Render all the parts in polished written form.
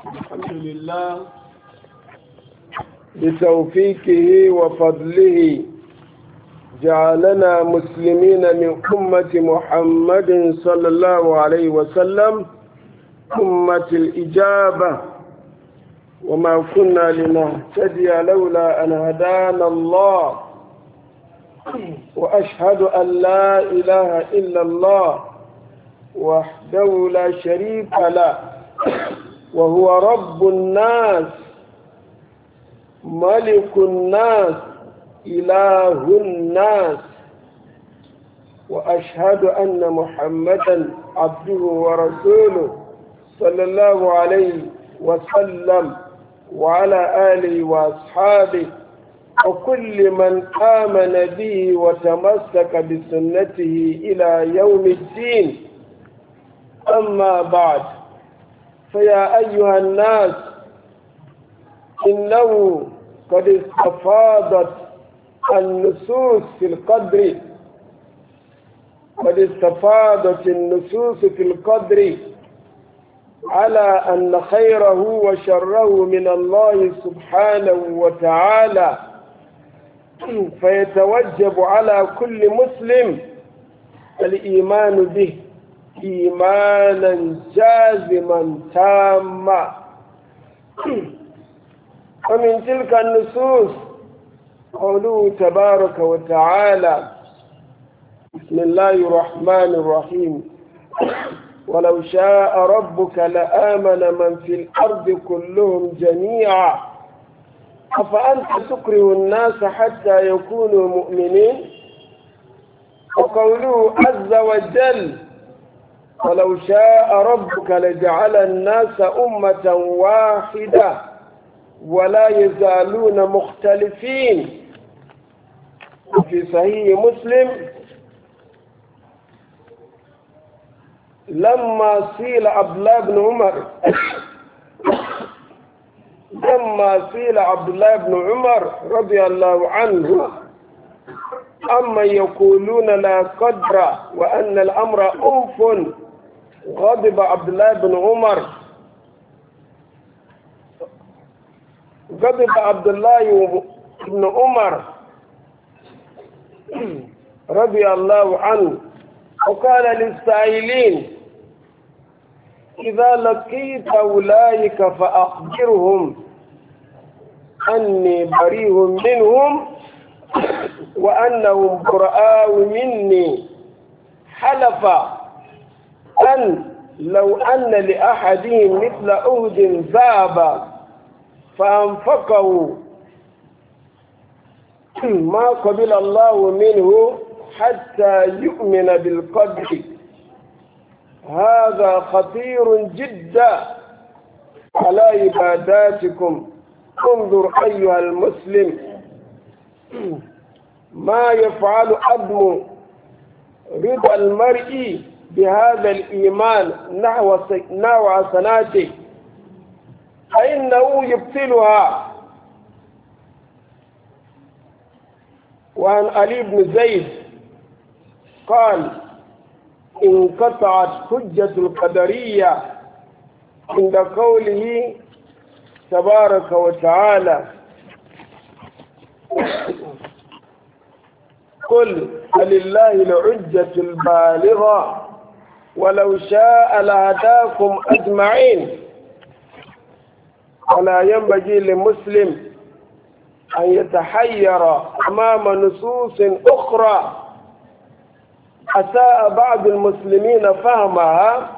الحمد لله بتوفيقه وفضله جعلنا مسلمين من أمة محمد صلى الله عليه وسلم أمة الإجابة، وما كنا لنهتدي لولا أن هدانا الله، وأشهد أن لا إله إلا الله وحده لا شريك له، وهو رب الناس ملك الناس إله الناس، وأشهد أن محمدا عبده ورسوله صلى الله عليه وسلم وعلى آله وأصحابه وكل من آمن به وتمسك بسنته إلى يوم الدين. أما بعد، فيا أيها الناس، إنه قد استفاضت النصوص في القدر، قد استفاضت النصوص في القدر على أن خيره وشره من الله سبحانه وتعالى، فيتوجب على كل مسلم الإيمان به إيمانا جازما تاما. ومن تلك النصوص قوله تبارك وتعالى: بسم الله الرحمن الرحيم: ولو شاء ربك لآمن من في الأرض كلهم جميعا أفأنت تكره الناس حتى يكونوا مؤمنين. وقوله عز وجل: ولو شاء ربك لجعل الناس أمة واحدة ولا يزالون مختلفين. وفي صحيح مسلم: لما سئل عبد الله بن عمر رضي الله عنه أما يقولون لا قدر وأن الأمر أنف، غضب عبد الله بن عمر رضي الله عنه وقال للسائلين: إذا لقيت أولئك فأخبرهم أني بريء منهم وأنهم براء مني، حلف أن لو أن لأحدهم مثل أحد ذهبا فأنفقه ما قبل الله منه حتى يؤمن بالقدر. هذا خطير جدا على عباداتكم. انظر أيها المسلم ما يفعل عدم رضا المرء بهذا الإيمان نحو حسناته، فإنه يبطلها. وعن علي بن زيد قال: انقطعت حجة القدرية عند قوله تبارك وتعالى: قل فلله الحجة البالغة ولو شاء لهداكم أجمعين. ولا ينبغي لمسلم أن يتحير أمام نصوص أخرى أساء بعض المسلمين فهمها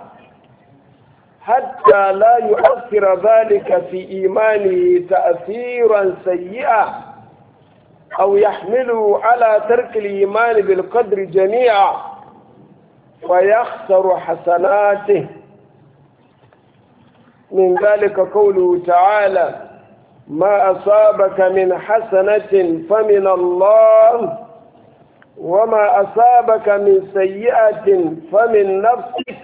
حتى لا يؤثر ذلك في إيمانه تأثيرا سيئا أو يحمله على ترك الإيمان بالقدر جميعا ويخسر حسناته. من ذلك قوله تعالى: ما أصابك من حسنة فمن الله وما أصابك من سيئة فمن نفسك.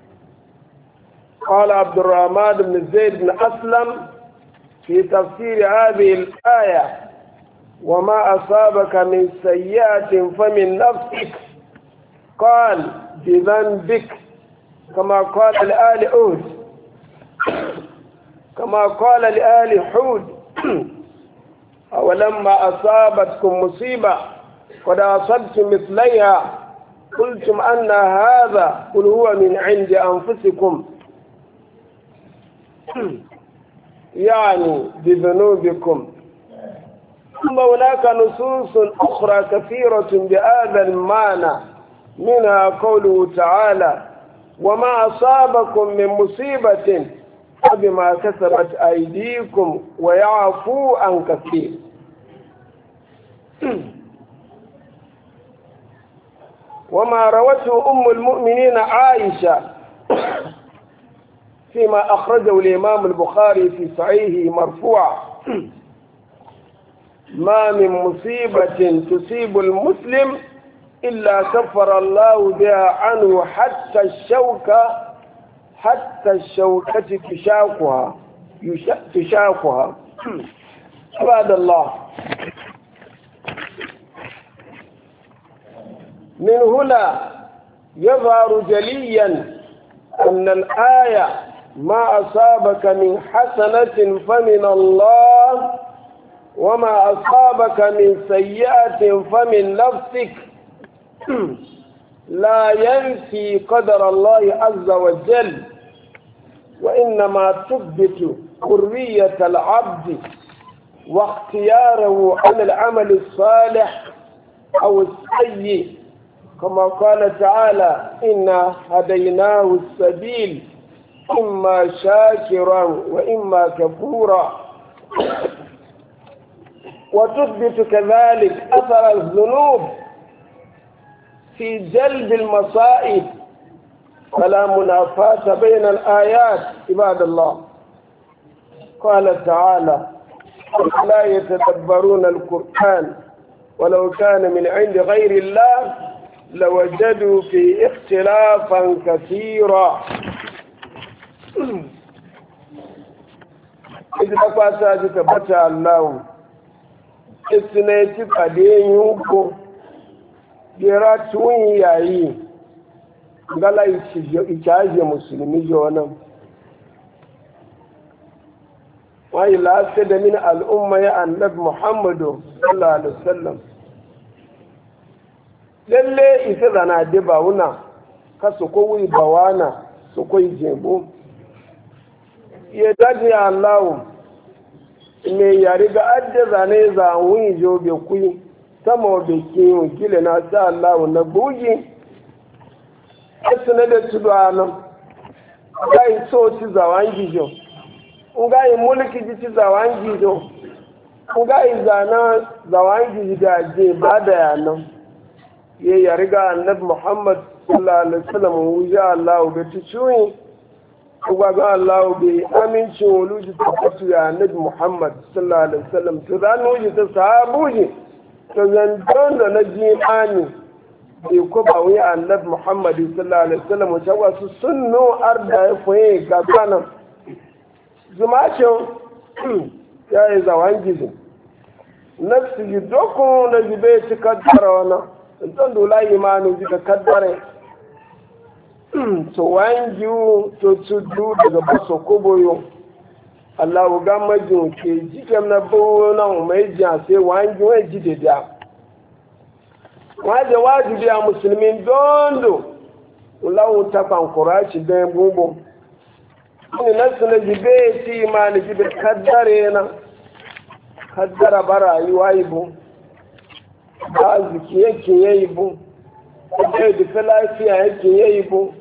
قال عبد الرحمن بن زيد بن أسلم في تفسير هذه الآية: وما أصابك من سيئة فمن نفسك، قال بذنبك، كما قال الآل أهد كما قال لآل حود أولما أصابتكم مصيبة قد أصبتم مثليها قلتم أن هذا قل هو من عند أنفسكم يعني بذنوبكم. ثم هناك نصوص أخرى كثيرة بهذا المعنى، منها قوله تعالى وما أصابكم من مصيبة فبما كسبت أيديكم ويعفو عن كثير. وما روته أم المؤمنين عائشة فيما أخرجه الإمام البخاري في صحيحه مرفوعا ما من مصيبة تصيب المسلم إلا كفر الله بها عنه حتى الشوكة تشاقها. عباد الله، من هنا يظهر جليا أن الآية ما أصابك من حسنة فمن الله وما أصابك من سيئة فمن نفسك لا ينفي قدر الله عز وجل، وإنما تثبت حرية العبد واختياره عن العمل الصالح أو السيء، كما قال تعالى إنا هديناه السبيل إما شاكرا وإما كفورا. وتثبت كذلك أثر الذنوب في جلب المصائب، فلا منافاة بين الآيات. عباد الله، قال تعالى لا يتدبرون القرآن ولو كان من عند غير الله لوجدوا في اختلافا كثيرا. إذا فاسا تبتع الله إسنيتي قدين يوكو جراتون ياي ngala ichaje musulmi jona wa ila sada min al-umma ya annab muhammadu sallallahu alaihi wasallam lalle ita zana de bauna ka su ko wi bawana su ko jebo ye daji allah me ya riga adda zane za wi jo be ku sama be kiyo kile na sa allah na bugi esune da tudano ngai so ti zawangi jo ngai mulki ji zawangi jo ngai zana zawangi da je bada yanan ye ya riga annabi muhammad sallallahu alaihi wasallam wuja allah be tuchuyi kuwa ga allah be aminci wuluji tabbatu ya annabi muhammad sallallahu alaihi wasallam to dan wuji ta sahabuji to zan don na ji ani ko ba wai annabi muhammad sallallahu alaihi wasallam wacce wasu sunno arda ya foye gabana zumacin ya yi zawangi nafsi yi doko na jibe ci kaddara wana don dola imanu ji ka kaddare to wangi to tudu daga baso koboyo allahu ga majin ke jikem na bawo na mai jiya sai wangi wai jide da waje wajibi a musulmin dondo ulawun taban kuraci don bubu wani nasu na jibe ti ma na jibe kaddare na kaddara ba rayuwa ibu ba arziki yake ya ibu ɗaya duka lafiya yake ya ibu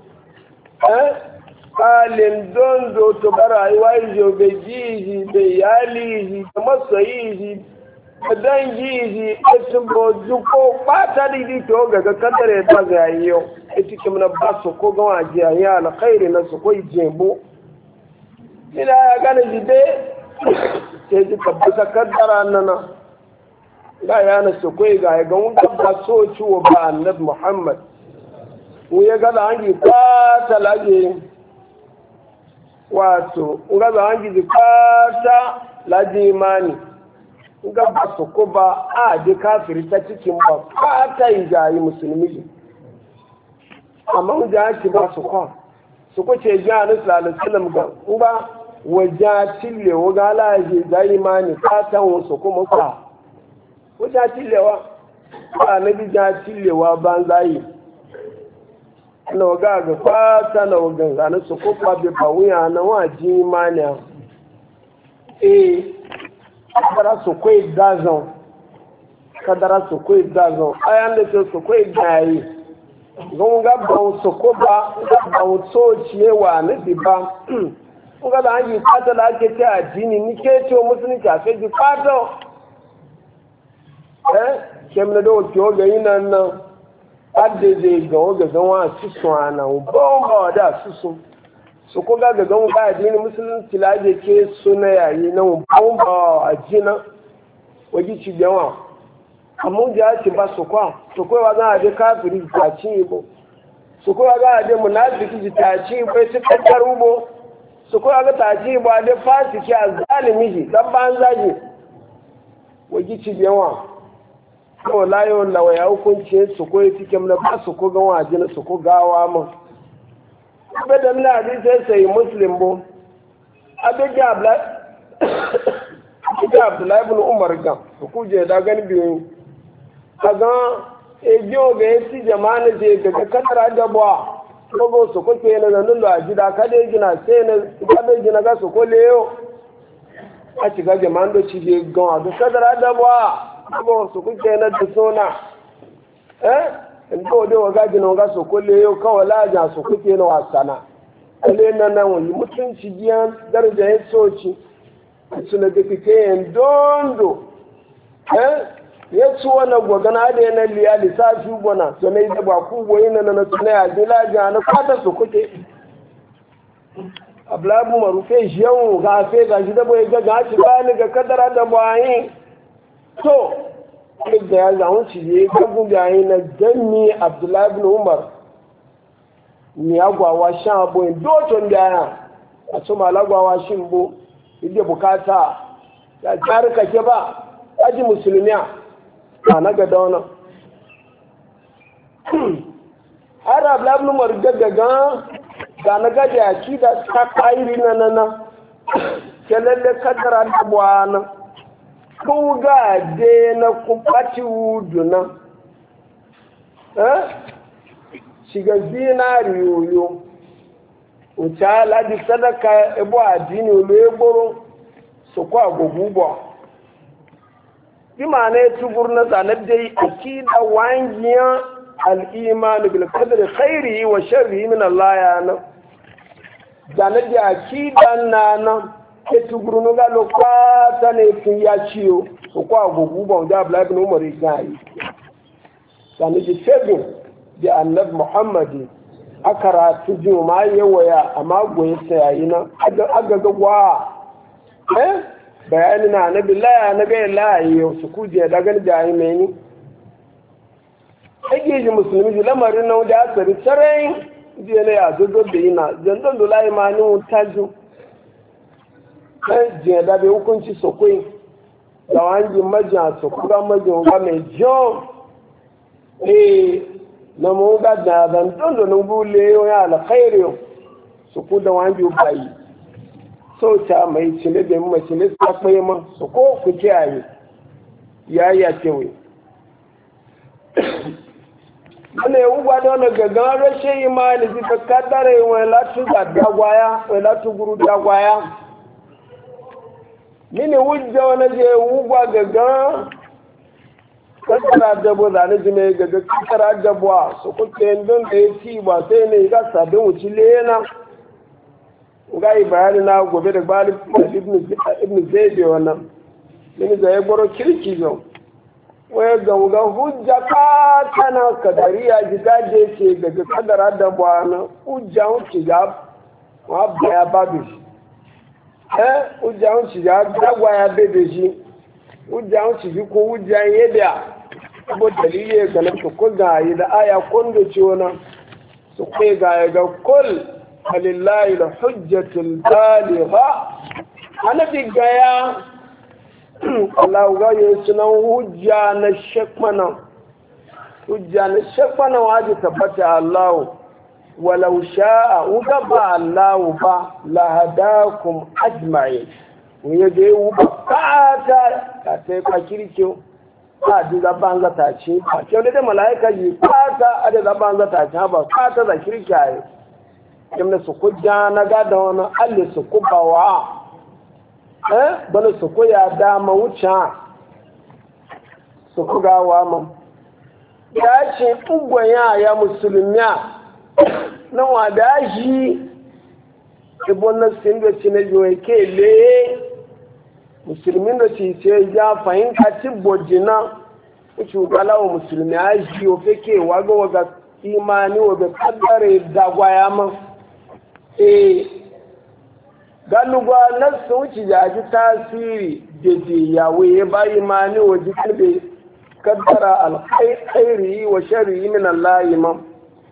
halin dondo to ba rayuwa ijo bai jihi bai yalihi da masoyihi dangi ita boju ko fata didi to gaga kadare ta ga yau ita kimna ba su ko ga waje ya alkhairi na su ko jebo ina ya gane jide sai ji tabbata kaddara nana ga ya na su ko ga mun ba so ciwo ba annabi muhammad mu ya ga da hangi fata laje wato ga da hangi fata laje imani ga ba su ko ba a ji kafiri ta cikin ba fata yi jayi musulmi amma mu ja ki ba su ko ce ji a nasu alisalam ga ba wajen wa ga alaji da imani fatan wasu kuma ka wajen cillewa ba na bija cillewa ban zai na waga ga fata na waga zane su kuma bai bawuya na wajen imani kadara su kwai dazan ayan da ce su kwai gayi don ga bawun su ko ba bawun so ciyewa na diba nga da an yi fata da ake ce addini ni ke ce musulunci a sai ji fata kem da wace oga yi nan adda zai ga oga zanwa susu ana ba da susu su ko ga gan ga addini musulunci la je ke suna yayi na ba a jina waji ci yawa amma ja ci ba su kwa su ko wa ga da kafiri ta ci bo su ko ga da munafiki ta ci bai su kakkaru bo su kuma ga taji ba da fasiki a zalimi shi dan ban zaji waji ci yawa ko layo lawa ya hukunci su ko yi cikin na ba su ko ga waje na su ko gawa mu abadan na hadisi sai muslim bo abaga Abdullahi ibn Umar ga ku je da gani biyu kaga ejo ga yi jama'a je ga kadara da ba kogo su kuke na zanen da gida kada ya gina sai na kada gina ga su kole yau a shiga jama'an da cije gawa da kadara da ba kogo su kuke na da sona in ko da waga gina ga su kole yau kawai laja su kuke na wasana kale na nan wani mutunci biyan daraja ya soci su na da kike yin dondo ya ci wani gwagana da yana liya lissafi gwana to na yi da ba ku goyi na na tunai a jilaja na kwata su kuke ablabu marufe shi yawon gafe ga shi dabo ya ga shi bani ga kadara da bayan to da ya zaun ci ne gagun bayan na janni abdullahi bin umar ni agwawa shan abuwan doton bayan a su malagwawa shin bo inda bukata ya jarika ke ba aji musulmiya na ga dauna arab labnu margagaga ga na gaje akida ta kairi na kelele kadara da bwana ku ga de na ku pati uduna shiga zinari yoyo uchala di sadaka ebo adini oleboro so kwa gogubo bi ma ne tubur na zanar dai akida wangiya al-iman bil qadri khairihi wa sharrihi min Allah ya na zanar da akida na ke tubur no ga lo kwata ne kin ya ciyo so kwa gogubo da Abdullah ibn Umar gai zanar da sebin da annabi Muhammad akara tuju ma yawaya amma goye sai na aga gwa bayani na nabi laya na gaya laye su kuje da gani da yi meni ake ji musulmi ji lamarin na wanda ya tsari tsarai jiya na ya zozo da yi na zandon da layi ma ni wuta ju kan jiya da bai hukunci sokwai da wani majiya su kuga majin ga mai jon na mu ga da zandon da nubu leyo ya alkhairi su ku da wani bayi sauta mai cile da mai cile ta kwaye man su ko ku kiyaye ya yi a kewaye wani yau ba da wani gaggan rashin imani ji ta kaddara wani latu da dagwaya wani latu guru dagwaya mini wujja wani je wugwa gaggan kaddara dabo zane ji mai gaggan kaddara dabuwa su kuke don da ya ci ba sai ne ga sabbin wuci lena gai bayani na gobe da bali ibn zaidi wannan ne da ya goro kirki yau waya ga hujja ka tana kadariya gidaje ce daga kadara da bwana hujja wuce ga wa baya babu hujja wuce ga dagwa ya bebe shi hujja wuce shi ko hujja yadda ko dalili ga nan ko ga yi da aya kun da ce wannan su kai ga kul falillahi da hujjatul baligha ana gaya Allah ga yi sunan hujja na shekmana waje tabbata Allah walau sha'a uga ba Allah ba la hadakum ajma'in wuye da yi ba fata ka sai ka kirkiyo a ji zaban zata ce a kyau da mala'ika ji fata a da zaban zata ce ba fata za kirkiyaye yamna su kujja na gada wani alli su kubawa bana su kuya dama wuce su kugawa ma ya ce ugwa ya musulmiya na wada shi ibon na sin da ci na jiwa ke le musulmin da ci ce ya fahimta ci bojina wuce galawa musulmi a shi ofe ke waga imani wa bai kaddare dagwaya ma galugwa na su wuce jaji tasiri da yawo ya bayi mani wa jikin bai kaddara alkhairi wa shari'i min Allah imam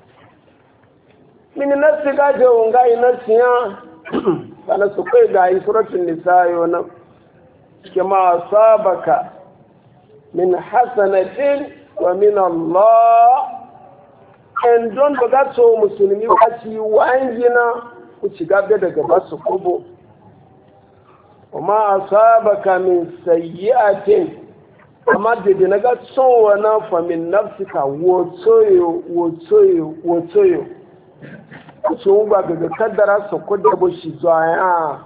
min nasi gaje wanga yi nasi ya kana su kai ga yi suratun nisayo nan kama sabaka min hasanatin wa min Allah en don baga so musulmi waci wangina ku ci gabe daga basu kubo kuma asabaka min sayyi'atin amma da na ga tsowa na famin nafsika wotsoyo su ba ga kaddara su kudda bu shi zuwa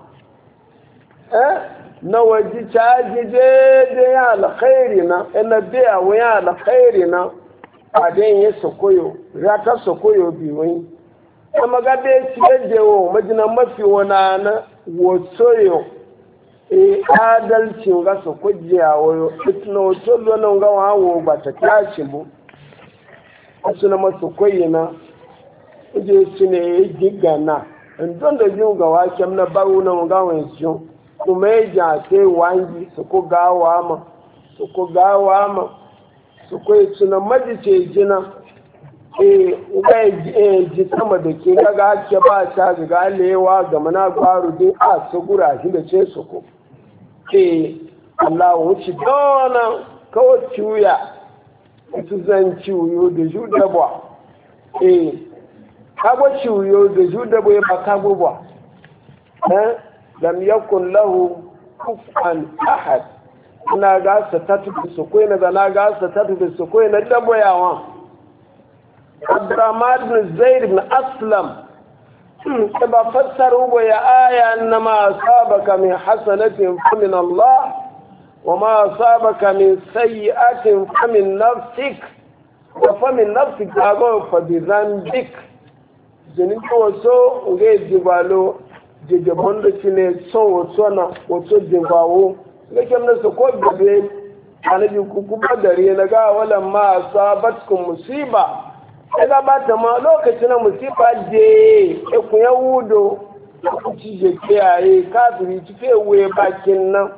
na waje caji daidai ya alkhairi na ina biya wa ya alkhairi na a den ya sokoyo ya ta sokoyo biyu kuma ga bai ci yajewo majinan mafi wana na wotsoyo adalci ga su kujiya wayo itno tolo nan ga wawo ba ta tashi mu su na masu koyina je su ne gigana don da jin ga wakem na baru na ga wani jin kuma ya ja sai wangi su ko gawa ma su ko su na majice jina uga ji sama da ke ga ake ba ta ga lewa ga mana gwaru din a su gura shi da ce su ko Allah wuce dona kawai ciwuya su zan ciwuyo da ju dabwa kago ciwuyo da ju dabwa ba kago ba lam yakun lahu kufuwan ahad ina ga sa tatu su ko ina na ga sa tatu su ko ina dabwa yawa Abdurrahman bin Zaid bin Aslam ba fassaru ba ya aya annama asabaka min hasanatin famin Allah wa ma asabaka min sayyi'atin famin nafsik wa famin nafsik ago fa bi dhanbik jinin ko so nge jibalo je bondo cine so na wato jibawo lake mun so ko gabe anabi ku badare na ga wala ma asabatkum musiba ega ba ta ma lokacin na musifa je ku yahudo ku ci je kiyaye kafiri ci fewe bakin nan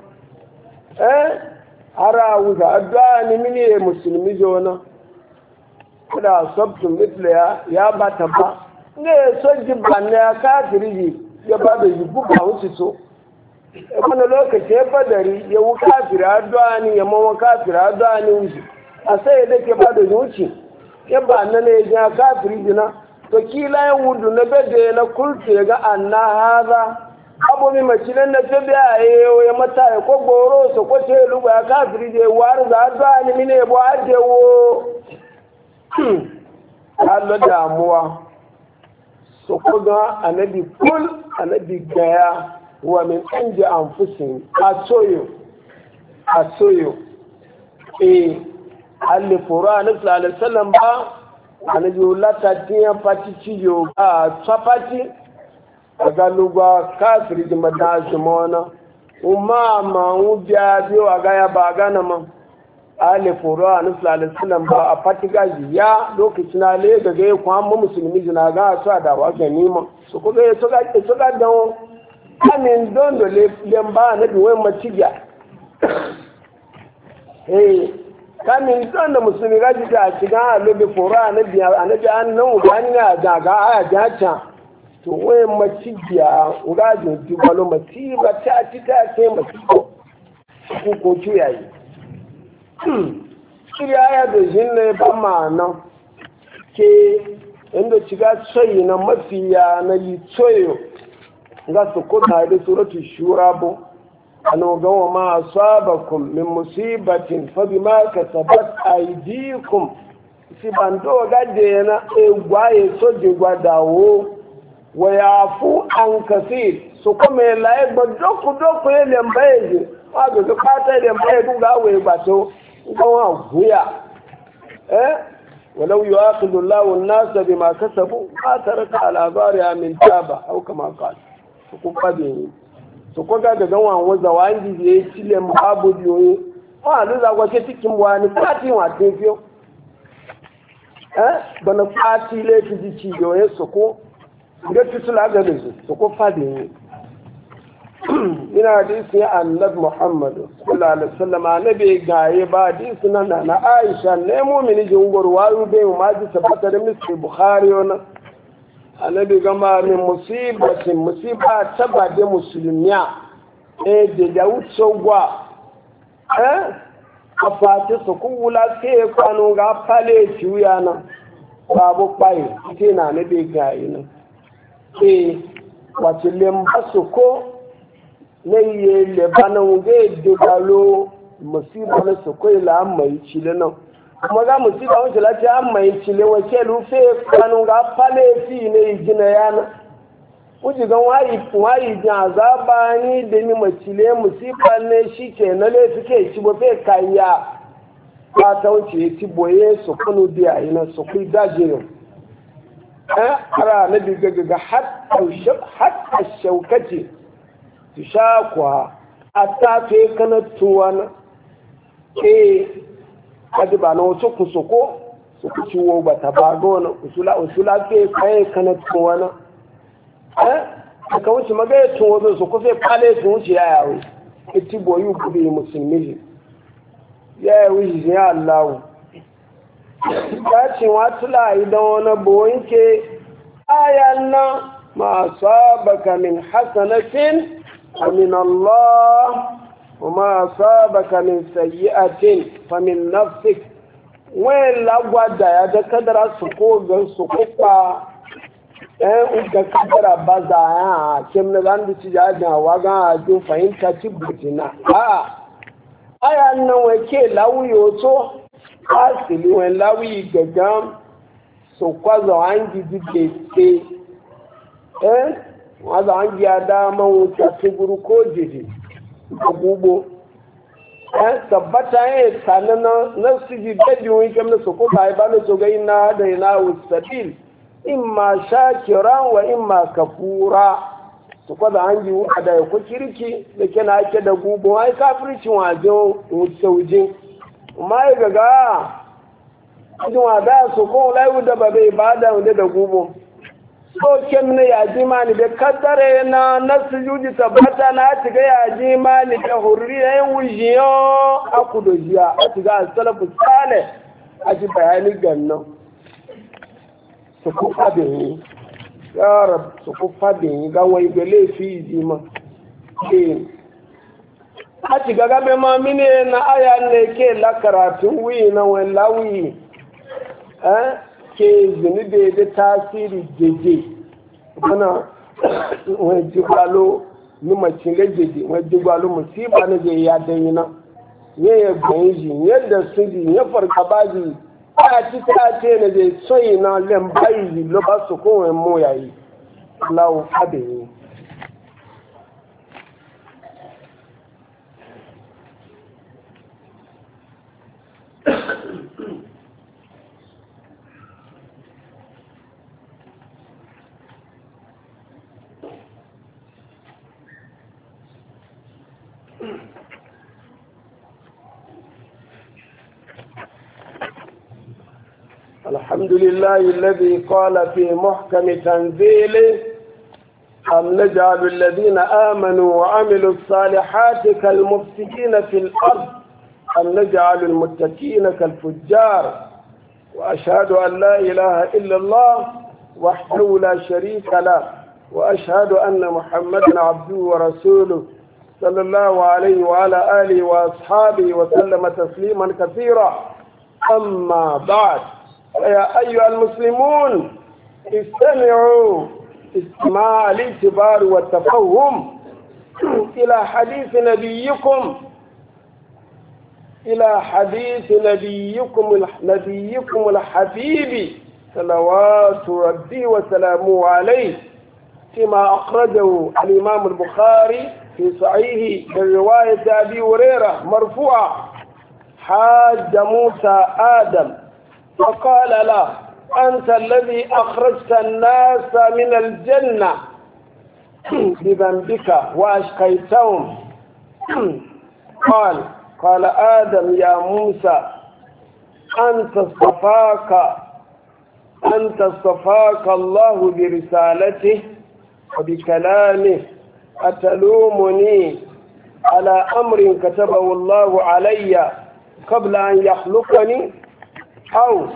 ara wuga addu'a ni mini musulmi jona kada sabtu mitla ya ba ta ba ne so jibban ya kafiri ji ya ba da jibu ba wuce so wannan lokacin badari ya wu kafiri addu'a ni ya mawa kafiri addu'a ni wuce a sai da ke ba da wuce yabba na ne ya kafiri jina to kila ya wudu na bede na kulce ga anna haza abu mi macinan na tabi a ya mata ya ko goro so ko ce lugu ya kafiri je war za ta ni mine bo ajewo Allah damuwa so ko ga annabi kul annabi gaya wa min anje anfusin asoyo alli fura na sallallahu alaihi wasallam ba anabi lata tiya pati ciyo ba tsapati aga lugwa kafiri di madaji mona umma ubya biyo aga ya ba gana ma alli fura na sallallahu alaihi wasallam ba a pati gaji ya lokacin na le daga ya kwa mu musulmi jina ga su da wa ganima su ko ga to ga dawo kamin dondo le lemba na biwe matiga kamin don da musulmi gaji ta shiga a lobe foro a nabi an nan ugani na daga a jaca to wayan macigiya ugajin jubalo maciba ta ci ta ce macigo ko cuyayi shirya ya da jin ne ba ma nan ke inda shiga tsoyi na mafiya na yi tsoyo ga su kuna da suratu shura bu ano ga wa ma asabakum min musibatin fa bima kasabat aydikum si bando ga de na egwaye so de gwadawo wa yafu an kasir so kuma la e doku ele mbaye wa ga pata ele mbaye ga we gbato ga wa guya ولو يؤاخذ الله الناس بما كسبوا ما ترك على ظهرها من تابة أو كما قال سكون قديم سكون قد جوا وزوانجي يشيل مقابل يوي ما لذا وجدت كم واني فاتي واتنفيو بنا فاتي ليه تجي يوي سكون قد تسلا قديم سكون قديم ina hadisi ya annabi Muhammad sallallahu alaihi wasallam annabi gaye ba hadisi nan na Aisha ne mu'mini jungor wayu be mu maji tabbata da Muslim Bukhari wannan annabi gama min musiba tabade musulmiya da dawuso gwa afati su kula ke kwano ga fale ciuya nan babu pai ke na annabi gaye nan wace lemba su ko lẹ́yẹ lẹ́bánà wùgẹ́ ìdígbà ló mùsíbà ní sọ̀kọ́ ilẹ̀ àmà ìchìlẹ̀ náà ọmọdé mùsíbà wọ́n ṣẹlẹ̀ tí àmà ìchìlẹ̀ wọ́n ṣẹlẹ̀ fẹ́ kanu ga pálẹ̀ sí ilẹ̀ ìjìnà ya náà wọ́n jì gan wọ́n yìí jìn àzábà ní ìdẹ́ni mùsílẹ̀ mùsíbà ní ṣíkẹ̀ náà lè fi kẹ́ ìṣibò fẹ́ kàyà pátá wọ́n ṣe ti bòye sọ̀kọ́ ní bí àyè náà sọ̀kọ́ ìdájì rẹ̀ ara níbi gẹ́gẹ́ hàtà ṣẹ̀wkẹ́tì tishakwa atafe kana tuwana kadi ba na wasu kusoko su ciwo ba ta bago na usula ke kai kana tuwana aka wuce magaya tuwo zai su kusa fale su wuce ya yawo iti boyu kudi musulmi ya yawo shi ya allahu ya ce watula idan wani boyin ke ayan nan ma sabaka min hasanatin فمن الله وما أصابك من سيئة فمن نفسك وين لغوا دا da kadara su kofa ga kadara baza ya kem na zan da ci jajin hawa ga jin fahimta ci butina aya nan wake lauyo to asili wen lawi gagan so kwazo an gidi ke wanda an giya daman wuta tuguru ko jeje da gubo tabbata ya yi tsanin na siji daji wani kem na soko ba ba na so gai na da yana wusabil imma shakiran wa imma kafura su kwada an yi wuka da ya ku kirki da ke na ake da gubo ai kafirci wajen wuce ma yi gaga wajen wada su ko laiwu da ba bai ba da wunde da gubo so kem ne ya ji mani da kaddare na sujudi tabbata na tiga ya ji mani da hurriya yin wujiyo aku da jiya a tiga salafu sale a ji bayani gannan su kufa da yi ya rab su kufa da yi ga wai ga laifi ji ma a tiga gabe ma mine na aya ne ke la karatun wuyi na wani lawi ke zunibe da tasiri jeje wana wani jigwalo ni macin jeje wani jigwalo musiba na je ya danyina ya yi gbanji yadda su ji ya farka baji a ci ta ce na je soyi na lembayi lo ba su kowai mu yayi lawo fade ne الحمد لله الذي قال في محكم تنزيله أم نجعل الذين آمنوا وعملوا الصالحات كالمفسدين في الأرض أم نجعل المتقين كالفجار وأشهد أن لا إله إلا الله وحده لا شريك له وأشهد أن محمدا عبده ورسوله صلى الله عليه وعلى آله وأصحابه وسلم تسليما كثيرا أما بعد فيا أيها المسلمون استمعوا استماع الاعتبار والتفهم إلى حديث نبيكم الحبيب صلوات ربي وسلامه عليه، فيما أخرجه الإمام البخاري في صحيحه من رواية أبي هريرة مرفوعة: حاج موسى آدم فقال له: أنت الذي أخرجت الناس من الجنة بذنبك وأشقيتهم. قال آدم: يا موسى، أنت اصطفاك الله برسالته وبكلامه، أتلومني على أمر كتبه الله علي قبل أن يخلقني، أو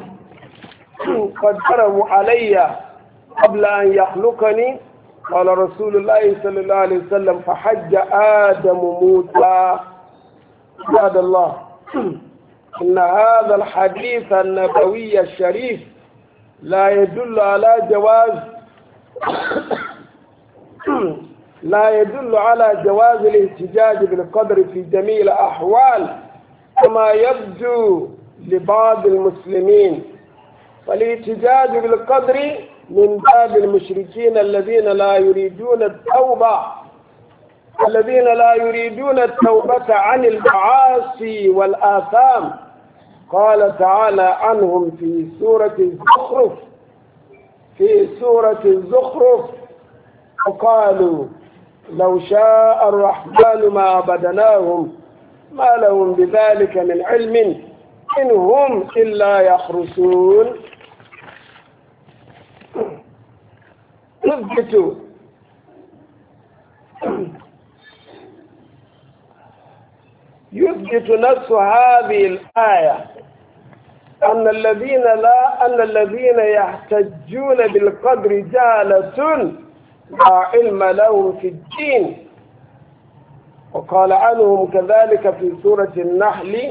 قدره علي قبل أن يخلقني؟ قال رسول الله صلى الله عليه وسلم: فحج آدم موسى. عباد الله، إن هذا الحديث النبوي الشريف لا يدل على جواز الاحتجاج بالقدر في جميع الأحوال كما يبدو لبعض المسلمين، فالاحتجاج بالقدر من باب المشركين الذين لا يريدون التوبة عن المعاصي والآثام. قال تعالى عنهم في سورة الزخرف: وقالوا لو شاء الرحمن ما عبدناهم ما لهم بذلك من علم إن هم إلا يخرصون. يثبت نص هذه الآية أن الذين يحتجون بالقدر جهلة لا علم لهم في الدين. وقال عنهم كذلك في سورة النحل: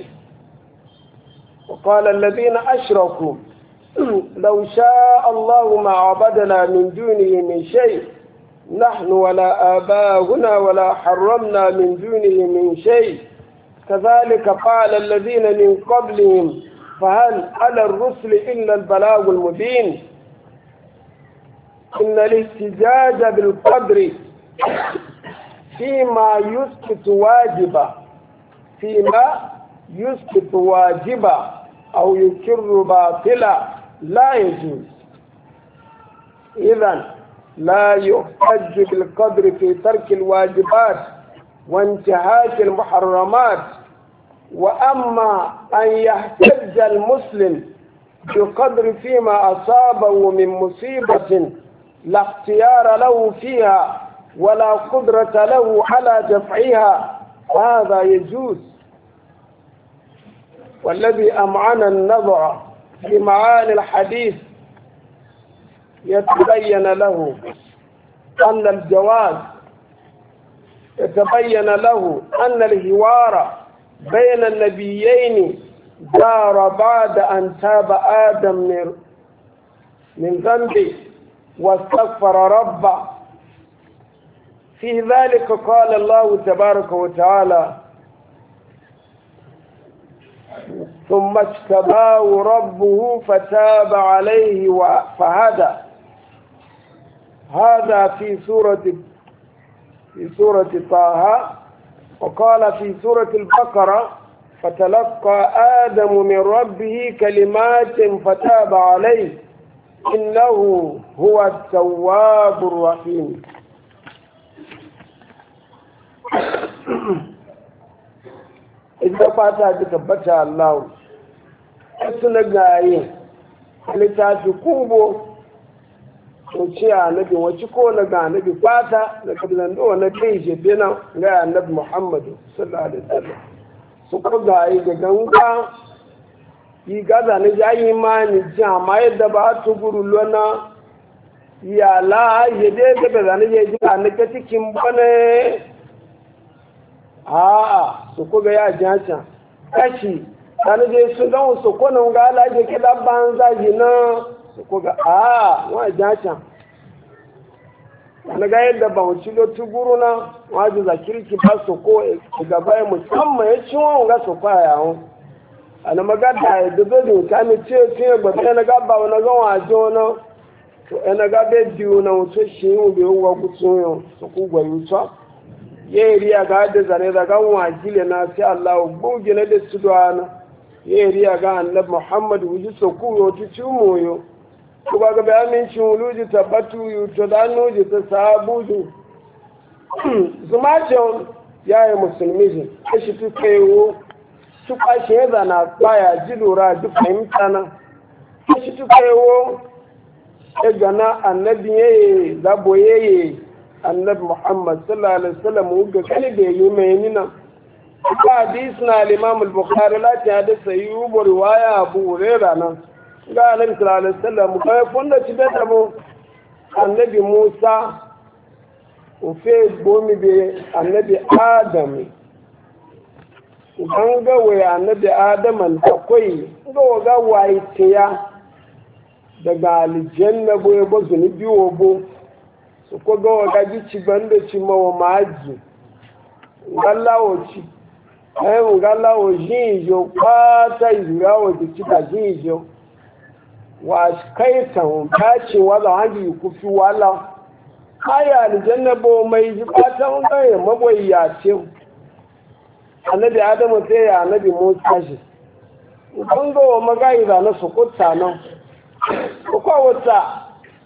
وقال الذين أشركوا لو شاء الله ما عبدنا من دونه من شيء، نحن ولا آباؤنا ولا حرمنا من دونه من شيء، كذلك قال الذين من قبلهم فهل على الرسل إلا البلاغ المبين. إن الاحتجاج بالقدر فيما يسقط واجبا أو يكر باطلا لا يجوز. إذن لا يحتج بالقدر في ترك الواجبات وانتهاك المحرمات. وأما أن يحتج المسلم بالقدر فيما أصابه من مصيبة لا اختيار له فيها ولا قدرة له على دفعها، هذا يجوز. والذي أمعن النظر في معاني الحديث يتبين له أن الحوار بين النبيين دار بعد أن تاب آدم من ذنبه واستغفر ربه. في ذلك قال الله تبارك وتعالى: ثم اجتباه ربه فتاب عليه فهدى. هذا في سورة طه. وقال في سورة البقرة: فتلقى آدم من ربه كلمات فتاب عليه إنه هو التواب الرحيم. إذا فاتا تثبت الله أسنقائي لتاتي كوبو وشي النبي وشكو لغا النبي فاتا لقد دو نبي جبنا غا النبي محمد صلى الله عليه وسلم سكو غاي غانغا yigaza ne jayi mani jama yadda ba tu guru lona ya la yede da da ne ji an ka cikin bane su ko ga ya jacha kashi dan je su dan su ko nan ga la je kida banza jina su ko ga wa jacha na ga yadda ba wuci lo tuguru na wajen zakirki ba su ko ga bai musamman ya ci wani ga su kwaya yawon ana magada ya dubu da ta mi ce tiye ba ta na gaba wani ga wajo na to yana ga bai biyu na wuce shi yi bai wuwa gutsun yau su ku gwayi ta ya yi riya ga da zane da gan wajile na sai Allah bugi na da su na ya yi riya ga annabi Muhammad wuji su ku yau ta ci moyo ko ba ga bayanin cin wuluji tabbatu yi to da noji ta sabuju zuma ce ya yi musulmi ji ya shi fi kaiwo su kwashe ya zana baya ji lura duk fahimta na ya shi fi kaiwo ya gana annabi ya yi zabo ya yi annabi Muhammad sallallahu alaihi wasallam ga kani da yi mai nina ba hadis na al-Imam al-Bukhari lati hadisa yi ubo riwaya Abu Hurairah nan ga annabi sallallahu alaihi wasallam kai funda ci da mu annabi Musa ufe gomi be annabi Adam idan ga waya annabi Adam da kai ga waye tiya daga aljanna boye bo zuni biwo bo su ko ga waga ji ci banda ci mawa maji ngallawo ci ngallawo jinjo kwata izurawo ci ta jinjo wa kai tan tace wala hanji ku fi wala aya aljanna bo mai ji kwata ga ya maboyiya ce annabi adamu sai ya annabi musa shi kun ga magai da na su kutta nan ko wata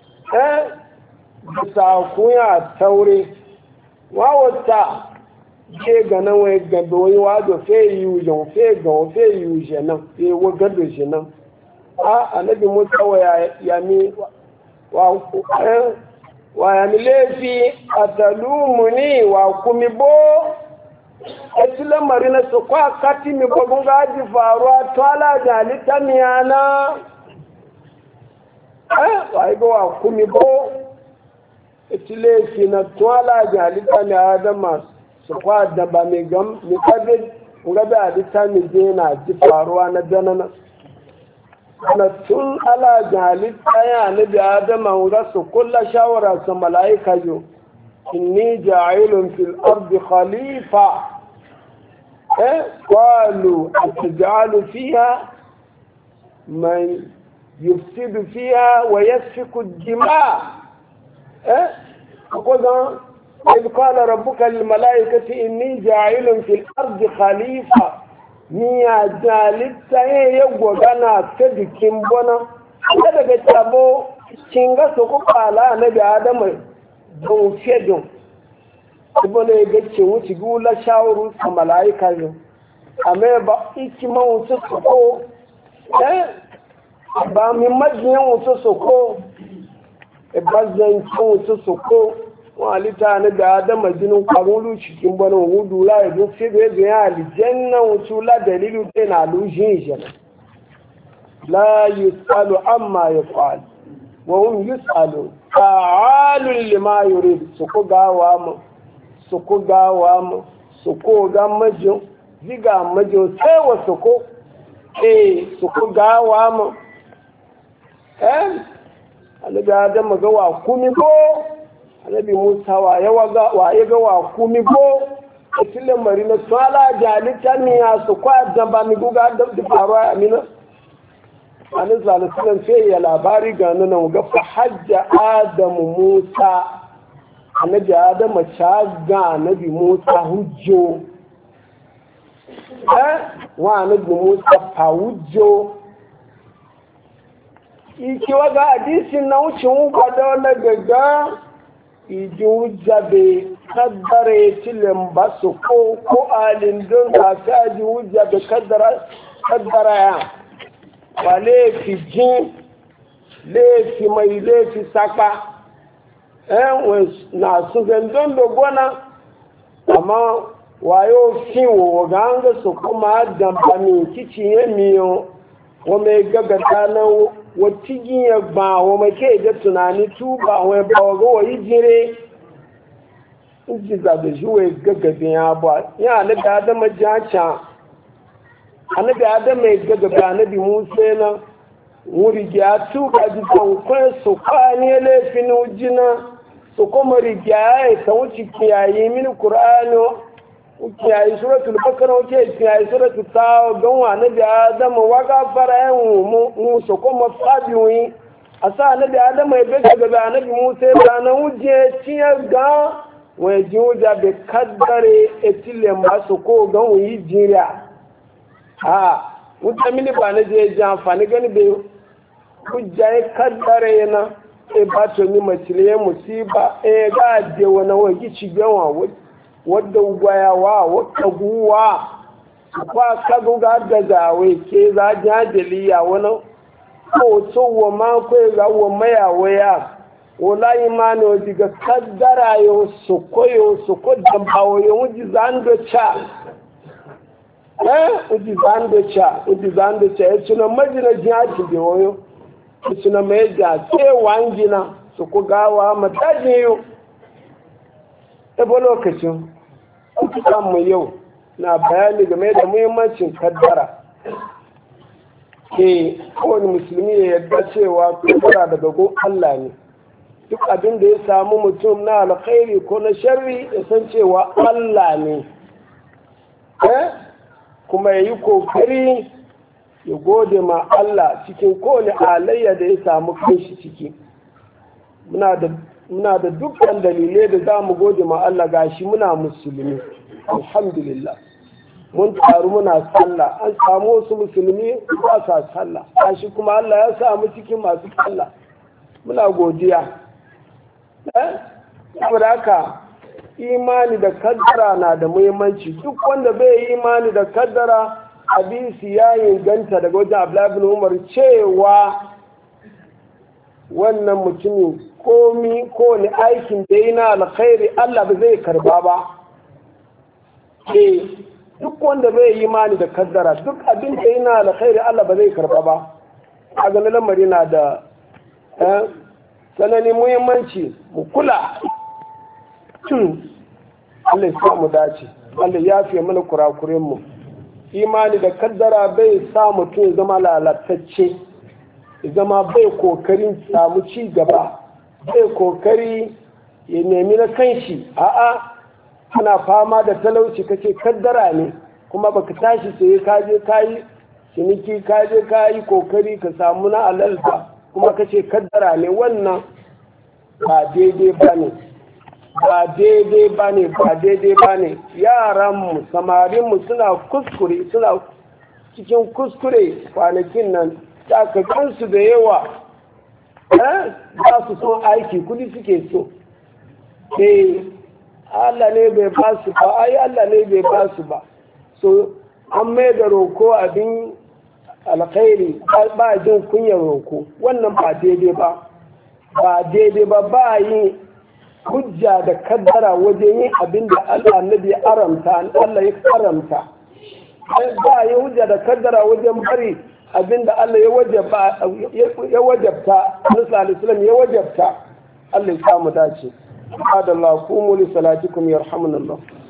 bisa kunya taure wa wata ke ganin wai gado yi wazo fe yi wujen fe ga fe yi wujen nan fe wa gado shi nan annabi musa wa ya mi wa ya mi lefi atalumuni wa kumi bo eti lamari na su kwa kati mi bo gunga aji faruwa twala jalita miyana wa igo wa kumi bo itile fi na twala jalita ne adama su kwa da ba mai gam mi kabe ngabe alita mi je na ji faruwa na danana ana tun ala jalita ya ne da adama nga su kulla shawara su malaika jo inni ja'ilun fil ardi khalifa qalu atja'alu fiha man yufsidu fiha wa yasfiku ad-dima' أقول إذ قال ربك للملائكة إني جاعل في الأرض خليفة ميا جالتا يغو غانا تدكين بنا هذا كتابو cinga su ku kala na da adama don fedon ibole ya gace wuce gula shawuru a mala'ika yau amma ba iki man wuce su ko ba mi majiyan wuce su ko bazan cin su soko walita na da adama jinin kwarulu cikin bana hudu la ya zo fi da ya aljanna wucu la dalilu dai na lujin jana la yusalu amma yafal wa hum yusalu fa'alun lima yurid soko gawa mu soko gawa mu soko ga majin ziga majin sai wa soko soko gawa mu annabi adam ga wa kumi ko annabi musa wa ya ga wa kumi ko tilin marina sala jalita ni ya su kwa damba mi guga da faruwa amina annabi sallallahu alaihi sai ya labari ga nan ga fa hajja adam musa annabi adam cha ga annabi musa hujjo wa annabi musa fa hujjo iki waga hadisin na wucin gwada wani gaga iji hujjabe kaddare tilin ba su ko alin don gafi aji hujjabe kaddara ya ba laifi jin laifi mai laifi saka na su gandun dogona amma wayo fi wo ga an ga su kuma dambami kici ya miyo wa mai gagata na wacce giya ba wa make da tunani tuba wa ba wa ga yi jire inji zabe shi wa gaggabe ya ba ya annabi adama jacha annabi adama ya gaggabe annabi musa na murigiya tuka ji tankon su kwani laifin ujina su kuma rigiya ya ta wuce kiyayi mini ƙur'ani kiyayi suratul bakara wuce kiyayi suratul tawo don wa na da adama waka fara yan mu su kuma fabiyoyi a sa na da adama ya bai gaba na bi musa ya ba na wuje ciyar ga wani ji wuja bai kaddare etile masu ko gan wuyi jiriya a wuta mini ba na je ji amfani gani bai hujja ya kaddare yana e ba to ni macile musiba e ga de wani wagi cigawa wadda gwayawa wadda guwa kwa kagu ga da zawe ke za jajaliya wani ko tsowa ma ko ga wa maya waya wala imani o diga kaddara yo su ko dan bawo yo wuji zando cha wuji zando cha ya tuna majina jihaci da wayo suna mai ga cewa gina su ku gawa matajin yau ebe lokacin mu yau na bayani game da muhimmancin kaddara ke kowane musulmi ya yarda cewa kaddara daga gun Allah ne duk abin da ya samu mutum na alkhairi ko na sharri ya san cewa Allah ne kuma ya yi kokari ya gode ma Allah cikin kowane alayya da ya samu kanshi ciki muna da dukkan dalilai da za mu gode ma Allah gashi muna musulmi alhamdulillah mun taru muna sallah an samu wasu musulmi ba sa sallah gashi kuma Allah ya samu cikin masu sallah muna godiya saboda haka imani da kaddara na da muhimmanci duk wanda bai yi imani da kaddara hadisi ya inganta daga wajen Abdullahi bin Umar cewa wannan mutumin ko ne aikin da yana alkhairi Allah ba zai karba ba duk wanda bai yi imani da kaddara duk abin da yana alkhairi Allah ba zai karba ba a ganin lamari na da tsananin muhimmanci mu kula Allah ya sa mu dace Allah ya fiye mana kurakuren mu imani da kaddara bai sa mutum ya zama lalatacce ya zama bai kokarin samu ci gaba bai kokari ya nemi na kanshi a'a ana fama da talauci kace kaddara ne kuma baka tashi sai kaje kayi ciniki kaje kayi kokari ka samu na alalfa kuma kace kaddara ne wannan ba daidai bane yaranmu samarinmu suna cikin kuskure kwanakin nan kansu da yawa za su son aiki kudi suke so Allah ne bai ba su ba Allah ne bai ba su ba so an mai da roko abin alkhairi ba jin kunyar roko wannan ba daidai ba yin hujja da kaddara wajen yin abin da Allah ya haramta Allah ya haramta ba yi hujja da kaddara wajen bari abin da Allah ya wajabta Nabi ya wajabta Allah ya samu dace. Adallahu qumu li salatikum yarhamunallah.